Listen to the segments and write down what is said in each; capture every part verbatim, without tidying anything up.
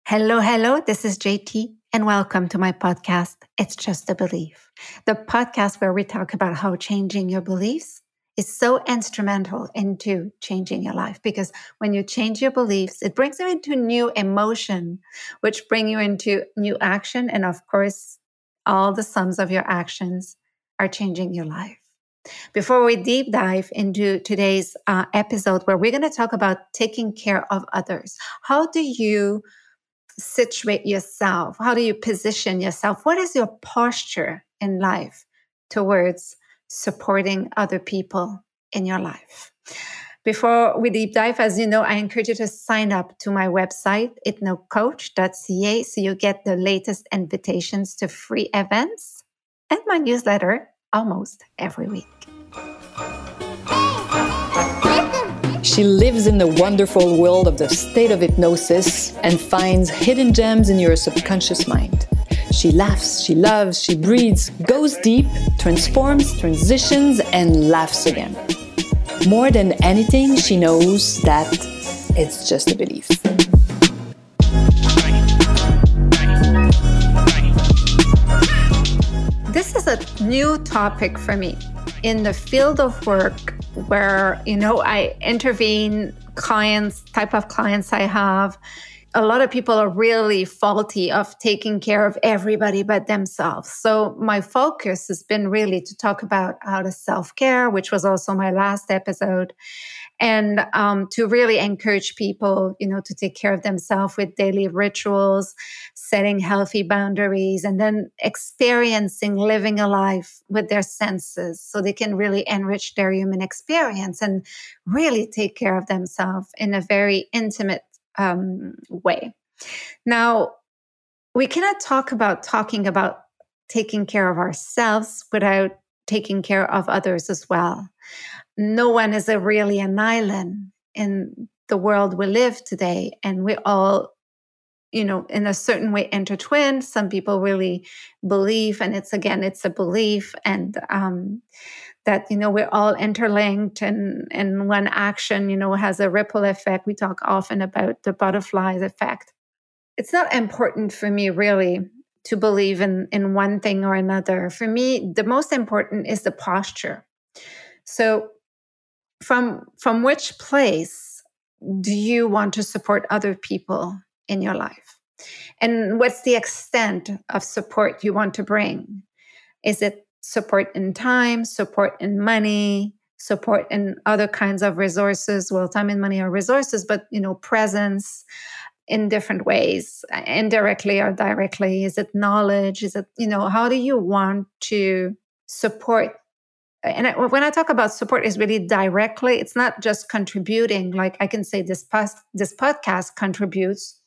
Hello, hello. This is J T, and welcome to my podcast, It's Just a Belief, the podcast where we talk about how changing your beliefs is so instrumental into changing your life. Because when you change your beliefs, it brings you into new emotion, which bring you into new action. And of course, all the sums of your actions are changing your life. Before we deep dive into today's uh, episode, where we're going to talk about taking care of others, how do you situate yourself? How do you position yourself? What is your posture in life towards supporting other people in your life? Before we deep dive, as you know, I encourage you to sign up to my website, ithno coach dot c a, so you get the latest invitations to free events and my newsletter almost every week. She lives in the wonderful world of the state of hypnosis and finds hidden gems in your subconscious mind. She laughs, she loves, she breathes, goes deep, transforms, transitions, and laughs again. More than anything, she knows that it's just a belief. This is a new topic for me in the field of work where, you know, I intervene clients, type of clients I have. A lot of people are really faulty of taking care of everybody but themselves. So my focus has been really to talk about how to self-care, which was also my last episode, and um, to really encourage people, you know, to take care of themselves with daily rituals, setting healthy boundaries, and then experiencing living a life with their senses so they can really enrich their human experience and really take care of themselves in a very intimate um, way. Now, we cannot talk about talking about taking care of ourselves without taking care of others as well. No one is a really an island in the world we live today, and we all, you know, in a certain way intertwined. Some people really believe, and it's again, it's a belief, and um, that, you know, we're all interlinked, and and one action, you know, has a ripple effect. We talk often about the butterflies effect. It's not important for me really to believe in in one thing or another. For me, the most important is the posture. So from from which place do you want to support other people in your life? And what's the extent of support you want to bring? Is it support in time, support in money, support in other kinds of resources? Well, time and money are resources, but, you know, presence in different ways, indirectly or directly. Is it knowledge? Is it, you know, how do you want to support? And I, when I talk about support, is really directly. It's not just contributing. Like I can say this past, this podcast contributes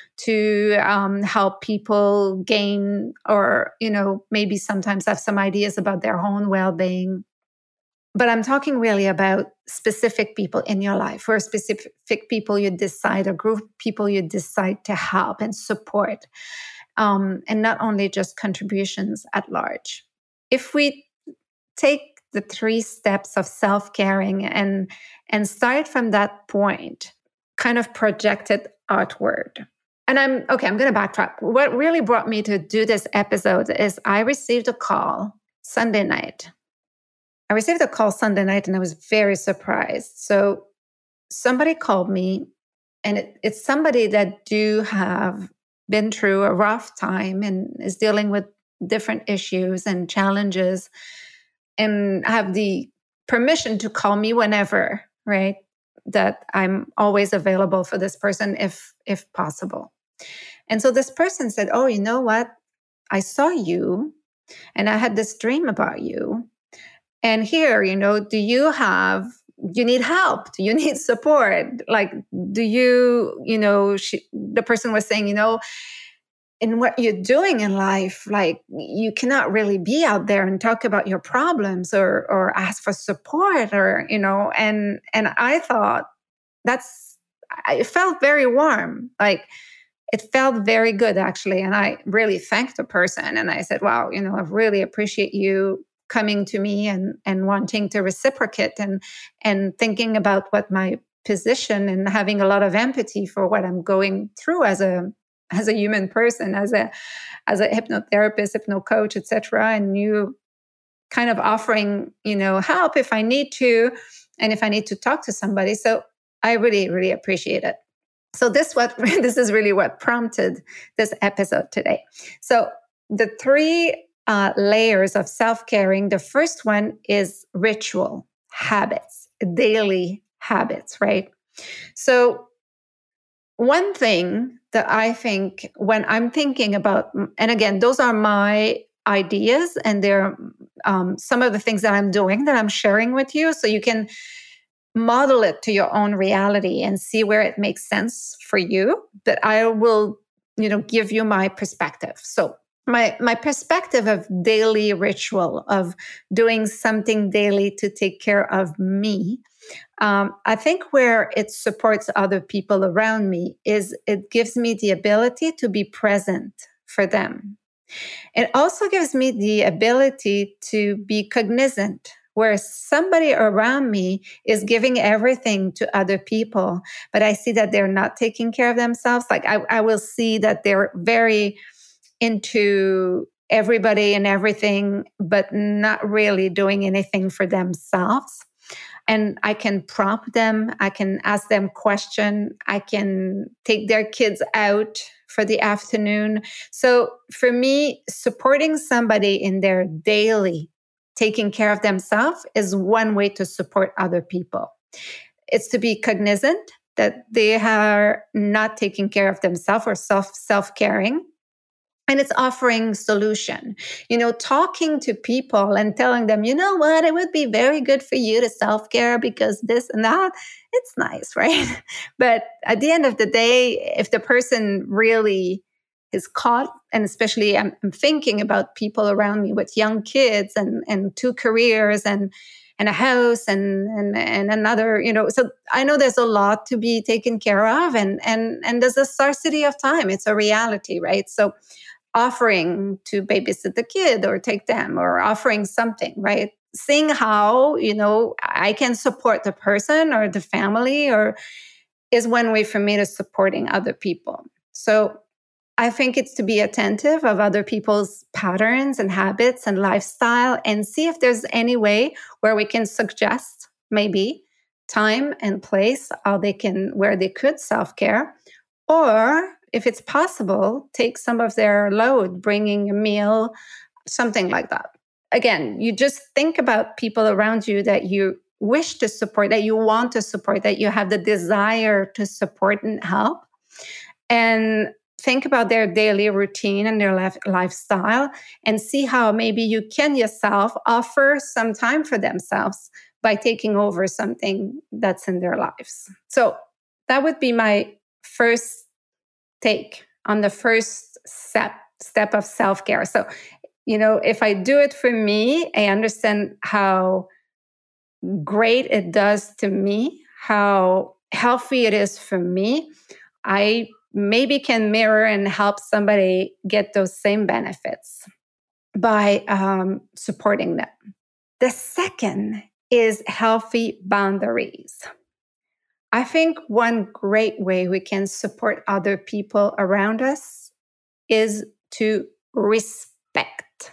to um, help people gain, or, you know, maybe sometimes have some ideas about their own well-being. But I'm talking really about specific people in your life, or specific people you decide, a group of people you decide to help and support, um, and not only just contributions at large. If we take the three steps of self-caring and and start from that point, kind of project it outward. And I'm, okay, I'm going to backtrack. What really brought me to do this episode is I received a call Sunday night. I received a call Sunday night and I was very surprised. So somebody called me, and it, it's somebody that do have been through a rough time and is dealing with different issues and challenges, and have the permission to call me whenever, right? That I'm always available for this person if if possible. And so this person said, oh, you know what? I saw you and I had this dream about you. And here, you know, do you have, you need help? Do you need support? Like, do you, you know, she, the person was saying, you know, in what you're doing in life, like you cannot really be out there and talk about your problems or or ask for support, or, you know, and and I thought that's, it felt very warm. Like it felt very good actually. And I really thanked the person. And I said, wow, you know, I really appreciate you coming to me and and wanting to reciprocate and and thinking about what my position, and having a lot of empathy for what I'm going through as a as a human person, as a as a hypnotherapist, hypno coach, et cetera, and you kind of offering, you know, help if I need to, and if I need to talk to somebody. So I really, really appreciate it. So this what this is really what prompted this episode today. So the three uh, layers of self-caring. The first one is ritual, habits, daily habits, right? So one thing that I think when I'm thinking about, and again, those are my ideas, and they're um, some of the things that I'm doing that I'm sharing with you, so you can model it to your own reality and see where it makes sense for you. But I will, you know, give you my perspective. So my my perspective of daily ritual, of doing something daily to take care of me, um, I think where it supports other people around me is it gives me the ability to be present for them. It also gives me the ability to be cognizant, where somebody around me is giving everything to other people, but I see that they're not taking care of themselves. Like I, I will see that they're very into everybody and everything, but not really doing anything for themselves. And I can prompt them. I can ask them questions. I can take their kids out for the afternoon. So for me, supporting somebody in their daily taking care of themselves is one way to support other people. It's to be cognizant that they are not taking care of themselves or self, self-caring. And it's offering solution, you know, talking to people and telling them, you know what, it would be very good for you to self-care because this and that. It's nice, right? But at the end of the day, if the person really is caught, and especially I'm, I'm thinking about people around me with young kids and, and two careers and and a house and, and and another, you know, so I know there's a lot to be taken care of, and and and there's a scarcity of time. It's a reality, right? So offering to babysit the kid or take them, or offering something, right? Seeing how, you know, I can support the person or the family, or is one way for me to supporting other people. So I think it's to be attentive of other people's patterns and habits and lifestyle, and see if there's any way where we can suggest maybe time and place how they can, where they could self-care, or if it's possible, take some of their load, bringing a meal, something like that. Again, you just think about people around you that you wish to support, that you want to support, that you have the desire to support and help. And think about their daily routine and their life, lifestyle, and see how maybe you can yourself offer some time for themselves by taking over something that's in their lives. So that would be my first take on the first step, step of self-care. So, you know, if I do it for me, I understand how great it does to me, how healthy it is for me. I maybe can mirror and help somebody get those same benefits by um, supporting them. The second is healthy boundaries. I think one great way we can support other people around us is to respect.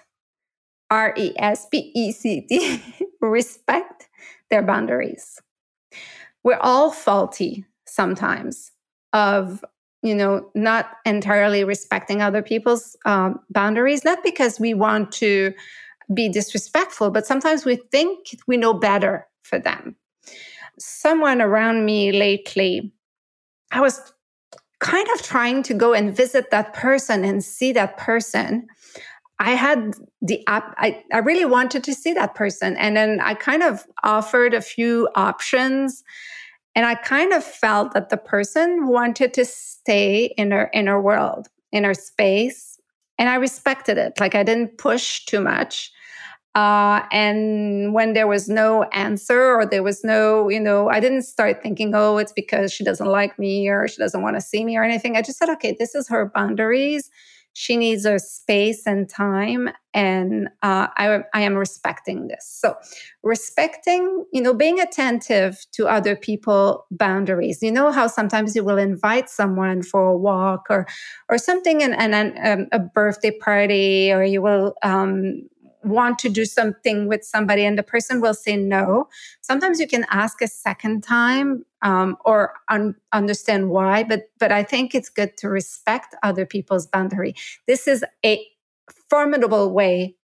R E S P E C T. Respect their boundaries. We're all faulty sometimes of, you know, not entirely respecting other people's um, boundaries, not because we want to be disrespectful, but sometimes we think we know better for them. Someone around me lately, I was kind of trying to go and visit that person and see that person. I had the app, I, I really wanted to see that person. And then I kind of offered a few options. And I kind of felt that the person wanted to stay in her inner world, in her space. And I respected it. Like I didn't push too much. Uh, and when there was no answer, or there was no, you know, I didn't start thinking, oh, it's because she doesn't like me or she doesn't want to see me or anything. I just said, okay, this is her boundaries. She needs her space and time, and uh, I, I am respecting this. So respecting, you know, being attentive to other people's boundaries. You know how sometimes you will invite someone for a walk or or something, and, and um, a birthday party, or you will um, want to do something with somebody and the person will say no. Sometimes you can ask a second time um, or un- understand why, but but I think it's good to respect other people's boundary. This is a formidable way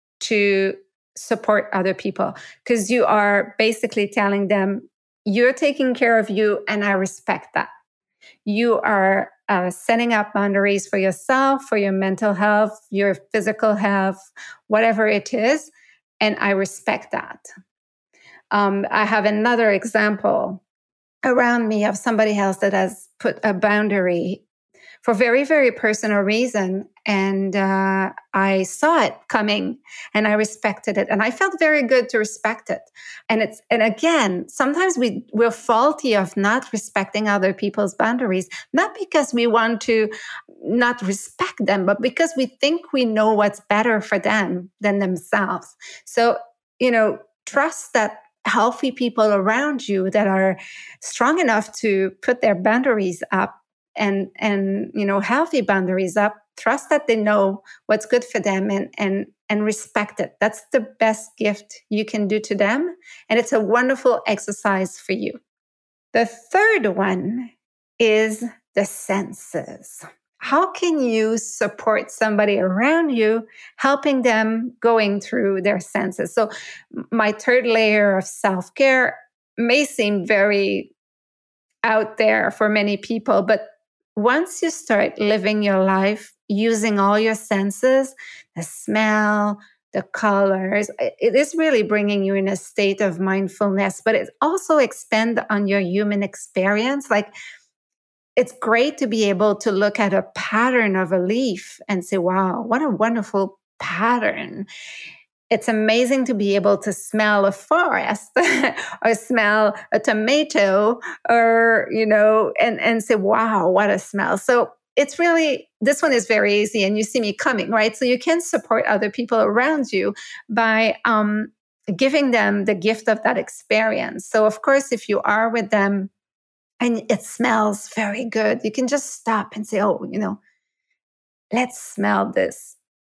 to support other people, because you are basically telling them, you're taking care of you and I respect that. You are uh, setting up boundaries for yourself, for your mental health, your physical health, whatever it is. And I respect that. Um, I have another example around me of somebody else that has put a boundary for very, very personal reason. And uh, I saw it coming and I respected it. And I felt very good to respect it. And it's, and again, sometimes we, we're faulty of not respecting other people's boundaries, not because we want to not respect them, but because we think we know what's better for them than themselves. So, you know, trust that healthy people around you that are strong enough to put their boundaries up and, and, you know, healthy boundaries up, trust that they know what's good for them and, and, and respect it. That's the best gift you can do to them. And it's a wonderful exercise for you. The third one is the senses. How can you support somebody around you, helping them going through their senses? So my third layer of self-care may seem very out there for many people, but once you start living your life using all your senses, the smell, the colors, it is really bringing you in a state of mindfulness, but it also expands on your human experience. Like, it's great to be able to look at a pattern of a leaf and say, wow, what a wonderful pattern. It's amazing to be able to smell a forest or smell a tomato or, you know, and, and say, wow, what a smell. So it's really, this one is very easy and you see me coming, right? So you can support other people around you by um, giving them the gift of that experience. So of course, if you are with them and it smells very good, you can just stop and say, oh, you know, let's smell this.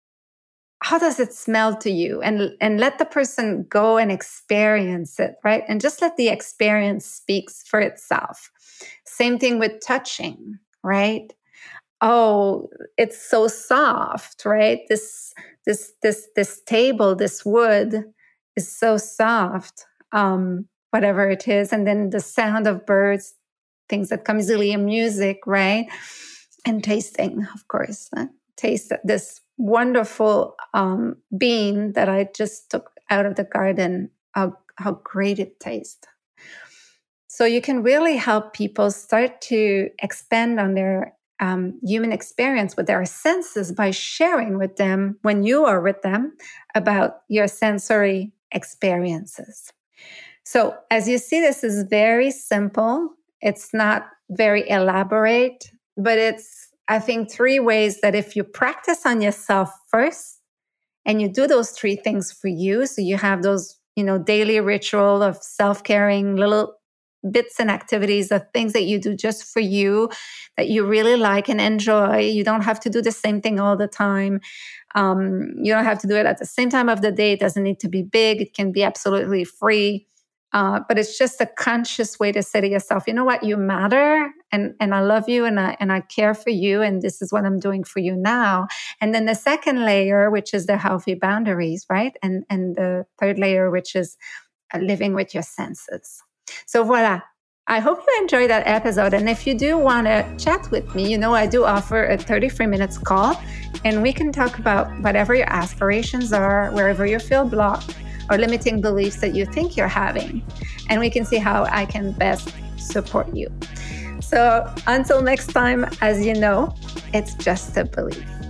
How does it smell to you? And, and let the person go and experience it, right? And just let the experience speak for itself. Same thing with touching, right? Oh, it's so soft, right? This, this, this, this table, this wood is so soft, um, whatever it is. And then the sound of birds, things that come easily in music, right? And tasting, of course. Huh? Taste this wonderful um, bean that I just took out of the garden, how, how great it tastes. So you can really help people start to expand on their um, human experience with their senses by sharing with them, when you are with them, about your sensory experiences. So as you see, this is very simple. It's not very elaborate, but it's, I think, three ways that if you practice on yourself first and you do those three things for you, so you have those, you know, daily ritual of self-caring, little bits and activities of things that you do just for you, that you really like and enjoy. You don't have to do the same thing all the time. Um, you don't have to do it at the same time of the day. It doesn't need to be big. It can be absolutely free. Uh, but it's just a conscious way to say to yourself, you know what, you matter, and, and I love you, and I and I care for you, and this is what I'm doing for you now. And then the second layer, which is the healthy boundaries, right? And and the third layer, which is living with your senses. So voila. I hope you enjoyed that episode. And if you do want to chat with me, you know, I do offer a thirty-three minutes call, and we can talk about whatever your aspirations are, wherever you feel blocked, or limiting beliefs that you think you're having. And we can see how I can best support you. So until next time, as you know, it's just a belief.